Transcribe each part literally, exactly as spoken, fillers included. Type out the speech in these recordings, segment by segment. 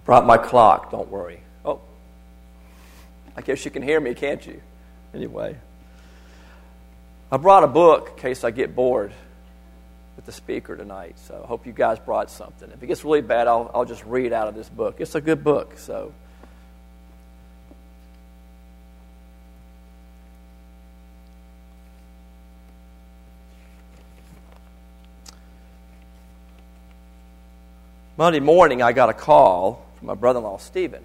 Brought my clock, don't worry. Oh, I guess you can hear me, can't you? Anyway, I brought a book in case I get bored with the speaker tonight, so I hope you guys brought something. If it gets really bad, I'll, I'll just read out of this book. It's a good book, so. Monday morning, I got a call from my brother-in-law, Stephen.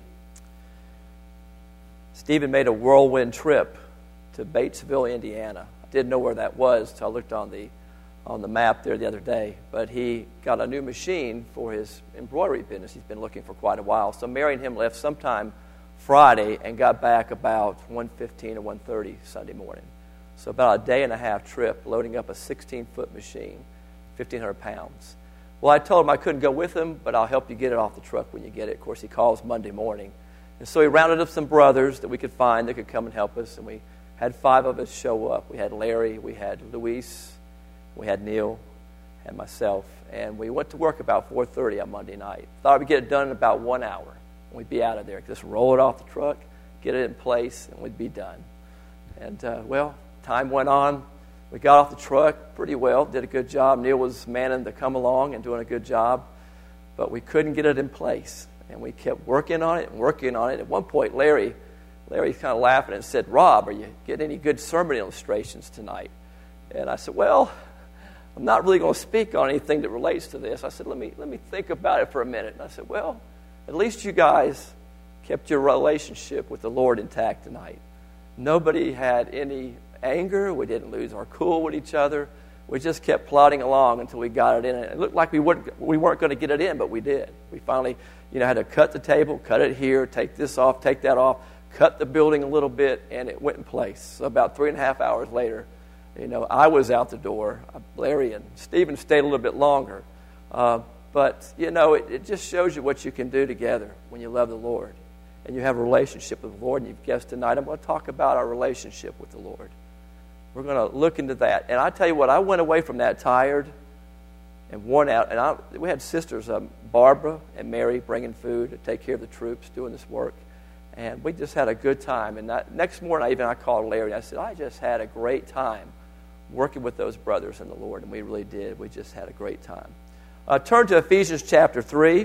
Stephen made a whirlwind trip to Batesville, Indiana. I didn't know where that was until I looked on the on the map there the other day. But he got a new machine for his embroidery business. He's been looking for quite a while. So Mary and him left sometime Friday and got back about one fifteen or one thirty Sunday morning. So about a day and a half trip loading up a sixteen-foot machine, fifteen hundred pounds. Well, I told him I couldn't go with him, but I'll help you get it off the truck when you get it. Of course, he calls Monday morning. And so he rounded up some brothers that we could find that could come and help us, and we had five of us show up. We had Larry, we had Luis, we had Neil, and myself. And we went to work about four thirty on Monday night. Thought we'd get it done in about one hour, and we'd be out of there. Just roll it off the truck, get it in place, and we'd be done. And, uh, well, time went on. We got off the truck pretty well, did a good job. Neil was manning to come along and doing a good job, but we couldn't get it in place. And we kept working on it and working on it. At one point, Larry, Larry kind of laughing and said, "Rob, are you getting any good sermon illustrations tonight?" And I said, "Well, I'm not really going to speak on anything that relates to this." I said, let me, let me think about it for a minute. And I said, well, at least you guys kept your relationship with the Lord intact tonight. Nobody had any anger. We didn't lose our cool with each other. We just kept plodding along until we got it in. It looked like we weren't, we weren't going to get it in, but we did. We finally, you know, had to cut the table, cut it here, take this off, take that off, cut the building a little bit, and it went in place. So about three and a half hours later, you know, I was out the door. Larry and Stephen stayed a little bit longer. Uh, but, you know, it, it just shows you what you can do together when you love the Lord and you have a relationship with the Lord. And you've guessed tonight, I'm going to talk about our relationship with the Lord. We're going to look into that. And I tell you what, I went away from that tired and worn out. And I, we had sisters, um, Barbara and Mary, bringing food to take care of the troops, doing this work. And we just had a good time. And that, next morning, I even I called Larry. And I said, I just had a great time working with those brothers in the Lord. And we really did. We just had a great time. Uh, turn to Ephesians chapter three.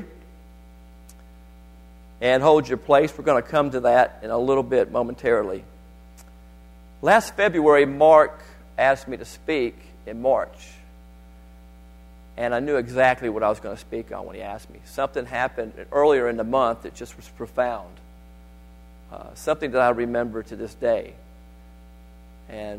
And hold your place. We're going to come to that in a little bit momentarily. Last February, Mark asked me to speak in March. And I knew exactly what I was going to speak on when he asked me. Something happened earlier in the month that just was profound. Uh, something that I remember to this day. And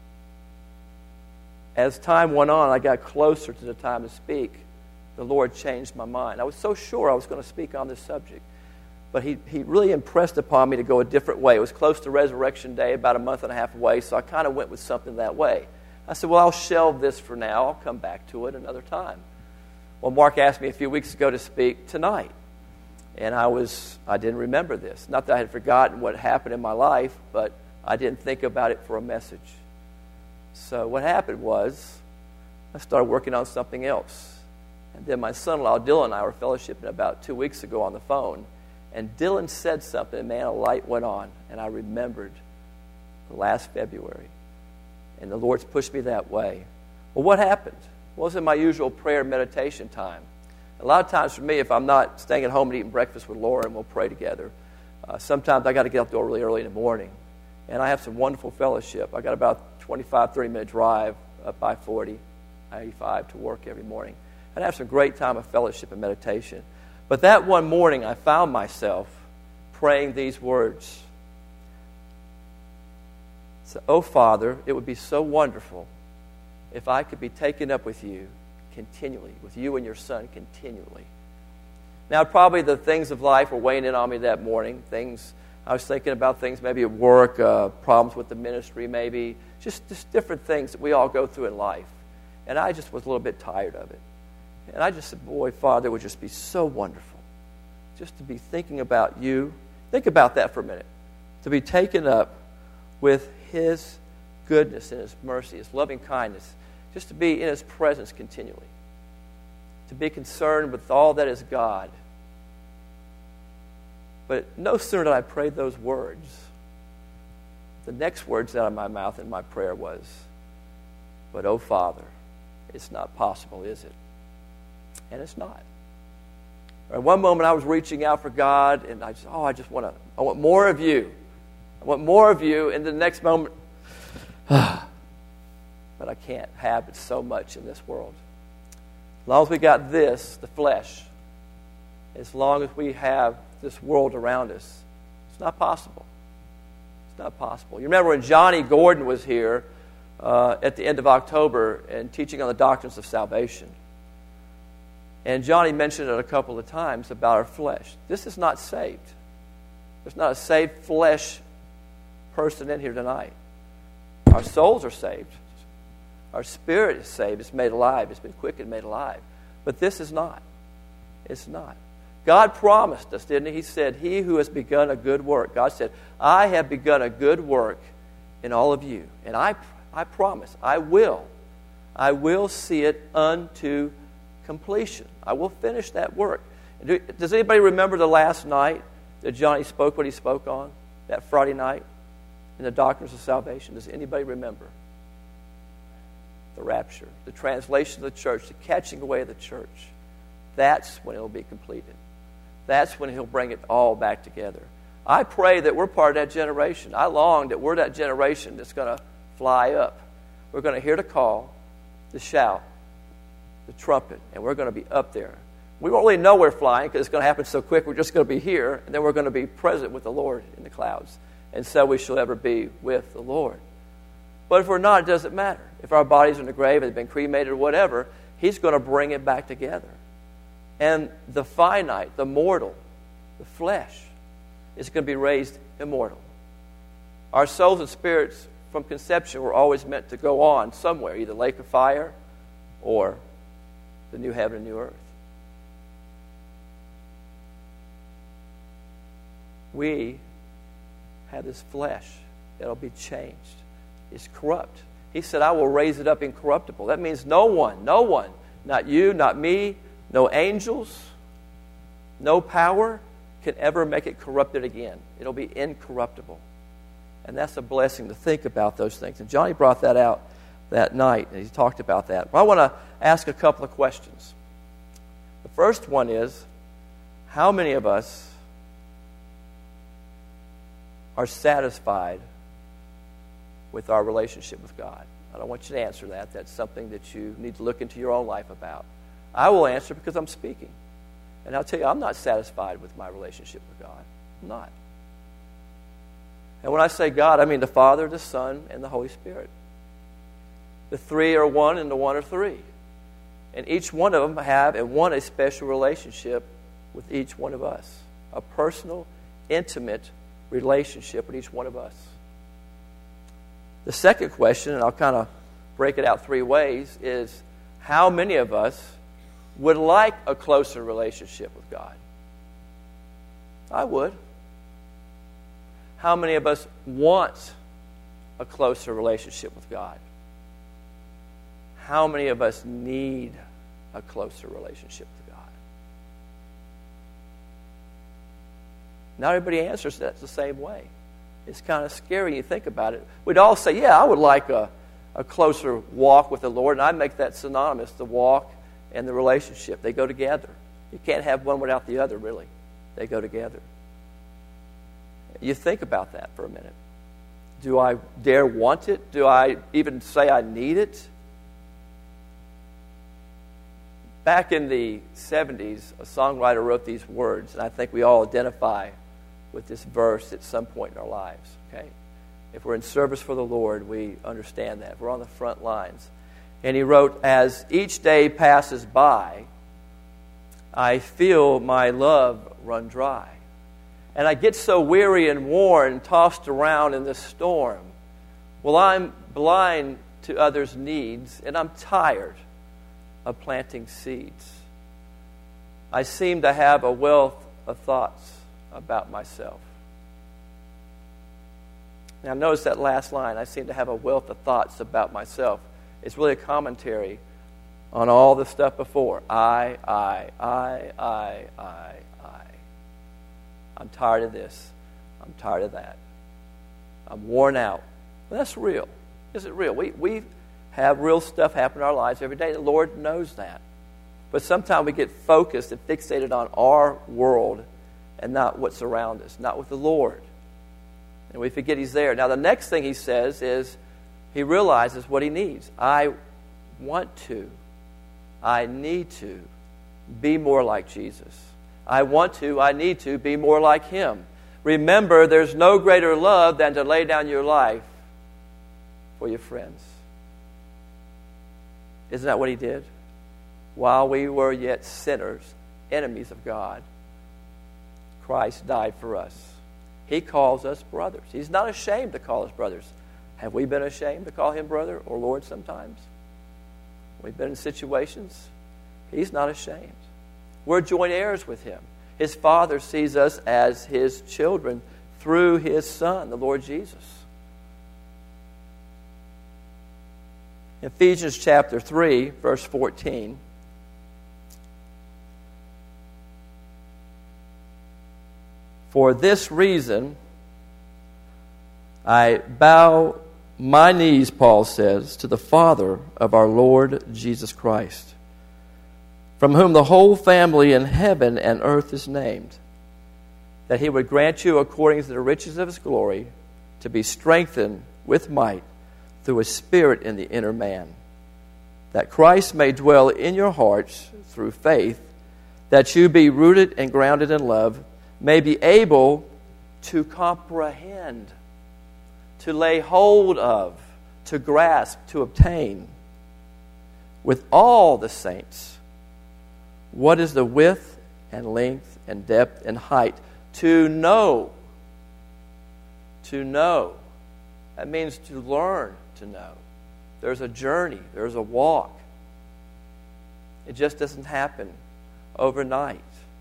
as time went on, I got closer to the time to speak. The Lord changed my mind. I was so sure I was going to speak on this subject. But he, he really impressed upon me to go a different way. It was close to Resurrection Day, about a month and a half away, so I kind of went with something that way. I said, well, I'll shelve this for now. I'll come back to it another time. Well, Mark asked me a few weeks ago to speak tonight. And I was I didn't remember this. Not that I had forgotten what happened in my life, but I didn't think about it for a message. So what happened was I started working on something else. And then my son-in-law, Dylan, and I were fellowshipping about two weeks ago on the phone. And Dylan said something, and man, a light went on. And I remembered the last February. And the Lord's pushed me that way. Well, what happened? It wasn't my usual prayer and meditation time. A lot of times for me, if I'm not staying at home and eating breakfast with Laura and we'll pray together, uh, sometimes I got to get up the door really early in the morning. And I have some wonderful fellowship. I got about twenty-five, thirty minute drive up I forty, I eighty-five to work every morning. And I have some great time of fellowship and meditation. But that one morning, I found myself praying these words. So, oh, Father, it would be so wonderful if I could be taken up with you continually, with you and your Son continually. Now, probably the things of life were weighing in on me that morning. Things, I was thinking about things maybe at work, uh, problems with the ministry maybe, just, just different things that we all go through in life. And I just was a little bit tired of it. And I just said, boy, Father, it would just be so wonderful just to be thinking about you. Think about that for a minute. To be taken up with His goodness and His mercy, His loving kindness, just to be in His presence continually. To be concerned with all that is God. But no sooner did I pray those words, the next words out of my mouth in my prayer was, but oh Father, it's not possible, is it? And it's not. At one moment I was reaching out for God, and I just, oh, I just want to, I want more of you. I want more of you. And the next moment, but I can't have it so much in this world. As long as we got this, the flesh, as long as we have this world around us, it's not possible. It's not possible. You remember when Johnny Gordon was here uh, at the end of October and teaching on the doctrines of salvation. And Johnny mentioned it a couple of times about our flesh. This is not saved. There's not a saved flesh person in here tonight. Our souls are saved. Our spirit is saved. It's made alive. It's been quickened, made alive. But this is not. It's not. God promised us, didn't He? He said, He who has begun a good work. God said, I have begun a good work in all of you. And I, I promise, I will. I will see it unto completion. I will finish that work. Do, does anybody remember the last night that Johnny spoke what he spoke on? That Friday night in the Doctrines of Salvation? Does anybody remember? The rapture, the translation of the church, the catching away of the church. That's when it will be completed. That's when He'll bring it all back together. I pray that we're part of that generation. I long that we're that generation that's going to fly up. We're going to hear the call, the shout, the trumpet, and we're going to be up there. We won't really know we're flying because it's going to happen so quick. We're just going to be here, and then we're going to be present with the Lord in the clouds. And so we shall ever be with the Lord. But if we're not, it doesn't matter. If our bodies are in the grave, have been cremated or whatever, He's going to bring it back together. And the finite, the mortal, the flesh, is going to be raised immortal. Our souls and spirits from conception were always meant to go on somewhere, either lake of fire or the new heaven and new earth. We have this flesh that'll be changed. It's corrupt. He said, I will raise it up incorruptible. That means no one, no one, not you, not me, no angels, no power can ever make it corrupted again. It'll be incorruptible. And that's a blessing to think about those things. And Johnny brought that out that night, and he talked about that. But I want to ask a couple of questions. The first one is, how many of us are satisfied with our relationship with God? I don't want you to answer that. That's something that you need to look into your own life about. I will answer because I'm speaking. And I'll tell you, I'm not satisfied with my relationship with God. I'm not. And when I say God, I mean the Father, the Son, and the Holy Spirit. The three are one, and the one are three. And each one of them have and want a special relationship with each one of us. A personal, intimate relationship with each one of us. The second question, and I'll kind of break it out three ways, is how many of us would like a closer relationship with God? I would. How many of us want a closer relationship with God? How many of us need a closer relationship with God? Not everybody answers that the same way. It's kind of scary when you think about it. We'd all say, yeah, I would like a, a closer walk with the Lord, and I make that synonymous, the walk and the relationship. They go together. You can't have one without the other, really. They go together. You think about that for a minute. Do I dare want it? Do I even say I need it? Back in the seventies, a songwriter wrote these words, and I think we all identify with this verse at some point in our lives. Okay, if we're in service for the Lord, we understand that. We're on the front lines. And he wrote, as each day passes by, I feel my love run dry. And I get so weary and worn, tossed around in this storm. Well, I'm blind to others' needs, and I'm tired of planting seeds. I seem to have a wealth of thoughts about myself. Now notice that last line, I seem to have a wealth of thoughts about myself. It's really a commentary on all the stuff before. I, I, I, I, I, I. I'm tired of this. I'm tired of that. I'm worn out. Well, that's real. Is it real? We, we have real stuff happen in our lives every day. The Lord knows that. But sometimes we get focused and fixated on our world and not what's around us, not with the Lord. And we forget He's there. Now, the next thing He says is He realizes what He needs. I want to, I need to be more like Jesus. I want to, I need to be more like Him. Remember, there's no greater love than to lay down your life for your friends. Isn't that what He did? While we were yet sinners, enemies of God, Christ died for us. He calls us brothers. He's not ashamed to call us brothers. Have we been ashamed to call Him brother or Lord sometimes? We've been in situations. He's not ashamed. We're joint heirs with Him. His Father sees us as His children through His Son, the Lord Jesus. Ephesians chapter three, verse fourteen. For this reason, I bow my knees, Paul says, to the Father of our Lord Jesus Christ, from whom the whole family in heaven and earth is named, that He would grant you, according to the riches of His glory, to be strengthened with might through His Spirit in the inner man, that Christ may dwell in your hearts through faith, that you be rooted and grounded in love, may be able to comprehend, to lay hold of, to grasp, to obtain with all the saints what is the width and length and depth and height, to know. To know. That means to learn to know. There's a journey. There's a walk. It just doesn't happen overnight.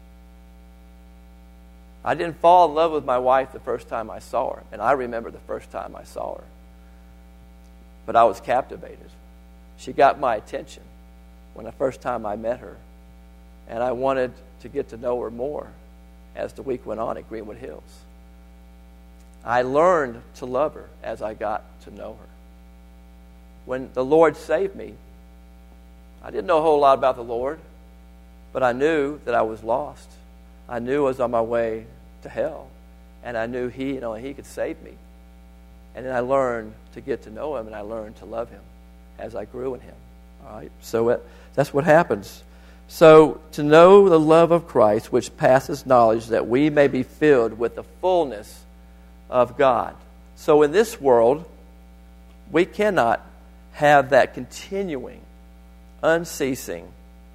I didn't fall in love with my wife the first time I saw her, and I remember the first time I saw her. But I was captivated. She got my attention when the first time I met her, and I wanted to get to know her more as the week went on at Greenwood Hills. I learned to love her as I got to know her. When the Lord saved me, I didn't know a whole lot about the Lord, but I knew that I was lost. I knew I was on my way to hell, and I knew He, you know, He could save me. And then I learned to get to know Him, and I learned to love Him as I grew in Him. All right, so it, that's what happens. So to know the love of Christ, which passes knowledge, that we may be filled with the fullness of God. So in this world, we cannot have that continuing, unceasing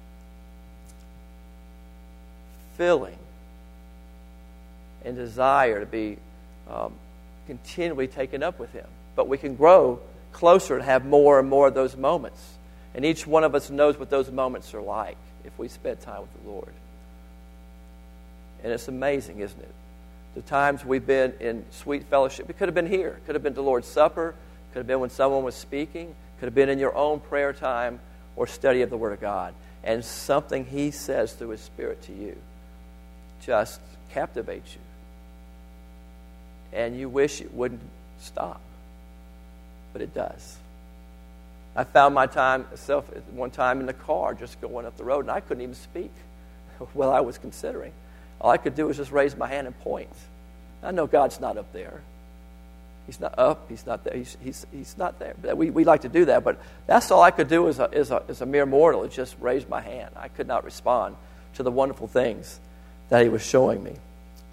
filling and desire to be um, continually taken up with Him. But we can grow closer and have more and more of those moments. And each one of us knows what those moments are like if we spend time with the Lord. And it's amazing, isn't it? The times we've been in sweet fellowship. It could have been here. It could have been the Lord's Supper. Could have been when someone was speaking. Could have been in your own prayer time or study of the Word of God. And something He says through His Spirit to you just captivates you. And you wish it wouldn't stop. But it does. I found my time myself at one time in the car just going up the road, and I couldn't even speak while I was considering. All I could do was just raise my hand and point. I know God's not up there. He's not up. He's not there. He's, he's, he's not there. But we, we like to do that, but that's all I could do as a, as, a, as a mere mortal, is just raise my hand. I could not respond to the wonderful things that He was showing me.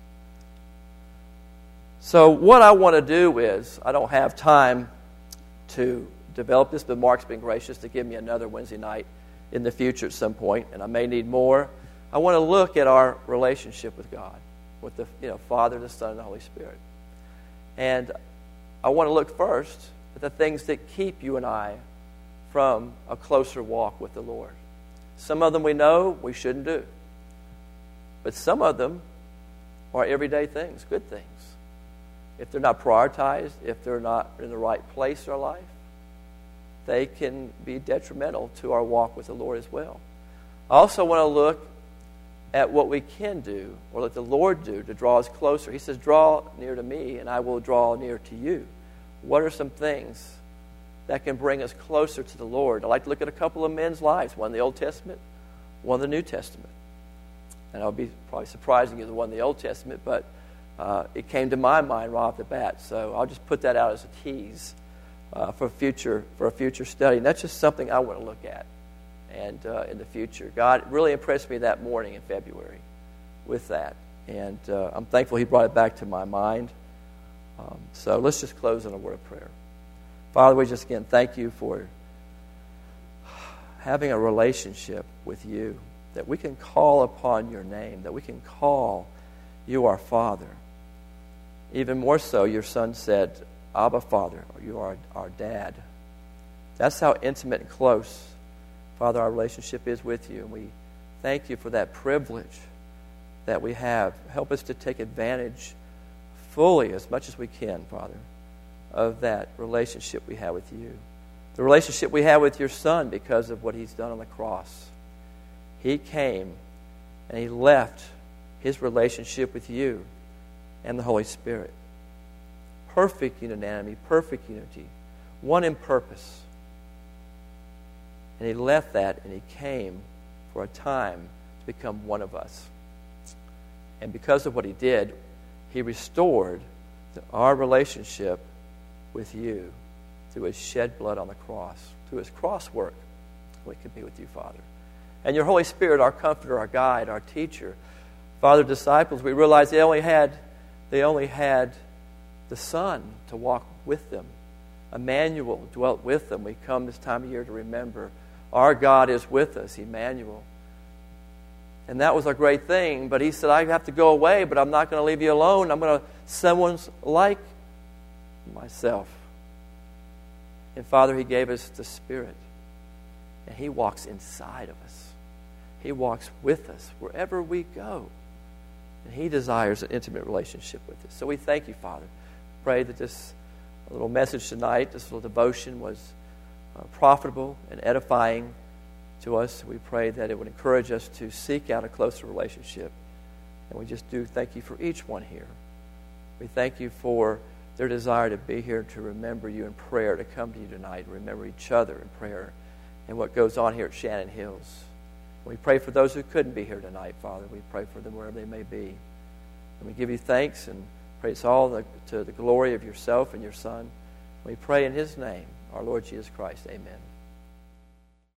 So what I want to do is, I don't have time to develop this, but Mark's been gracious to give me another Wednesday night in the future at some point, and I may need more. I want to look at our relationship with God, with the you know Father, the Son, and the Holy Spirit. And I want to look first at the things that keep you and I from a closer walk with the Lord. Some of them we know we shouldn't do. But some of them are everyday things, good things. If they're not prioritized, if they're not in the right place in our life, they can be detrimental to our walk with the Lord as well. I also want to look at what we can do, or let the Lord do, to draw us closer. He says, draw near to me, and I will draw near to you. What are some things that can bring us closer to the Lord? I'd like to look at a couple of men's lives, one in the Old Testament, one in the New Testament. And I'll be probably surprising you the one in the Old Testament, but uh, it came to my mind right off the bat. So I'll just put that out as a tease uh, for future for a future study. And that's just something I want to look at and uh, in the future. God really impressed me that morning in February with that. And uh, I'm thankful He brought it back to my mind. Um, so let's just close in a word of prayer. Father, we just again thank you for having a relationship with you, that we can call upon your name, that we can call you our Father. Even more so, your Son said, Abba, Father, or you are our Dad. That's how intimate and close, Father, our relationship is with you. And we thank you for that privilege that we have. Help us to take advantage fully, as much as we can, Father, of that relationship we have with you. The relationship we have with your Son because of what He's done on the cross. He came and He left His relationship with you and the Holy Spirit. Perfect unanimity, perfect unity, one in purpose. And He left that and He came for a time to become one of us. And because of what He did, He restored our relationship with you through His shed blood on the cross, through His cross work. We can be with you, Father. And your Holy Spirit, our comforter, our guide, our teacher. Father, disciples, we realized they only had they only had the Son to walk with them. Emmanuel dwelt with them. We come this time of year to remember our God is with us, Emmanuel. And that was a great thing. But He said, I have to go away, but I'm not going to leave you alone. I'm going to send one like myself. And Father, He gave us the Spirit. And He walks inside of us. He walks with us wherever we go. And He desires an intimate relationship with us. So we thank you, Father. Pray that this little message tonight, this little devotion was uh, profitable and edifying to us. We pray that it would encourage us to seek out a closer relationship. And we just do thank you for each one here. We thank you for their desire to be here, to remember you in prayer, to come to you tonight, and remember each other in prayer and what goes on here at Shannon Hills. We pray for those who couldn't be here tonight, Father. We pray for them wherever they may be. And we give you thanks and praise all the, to the glory of yourself and your Son. We pray in His name, our Lord Jesus Christ. Amen.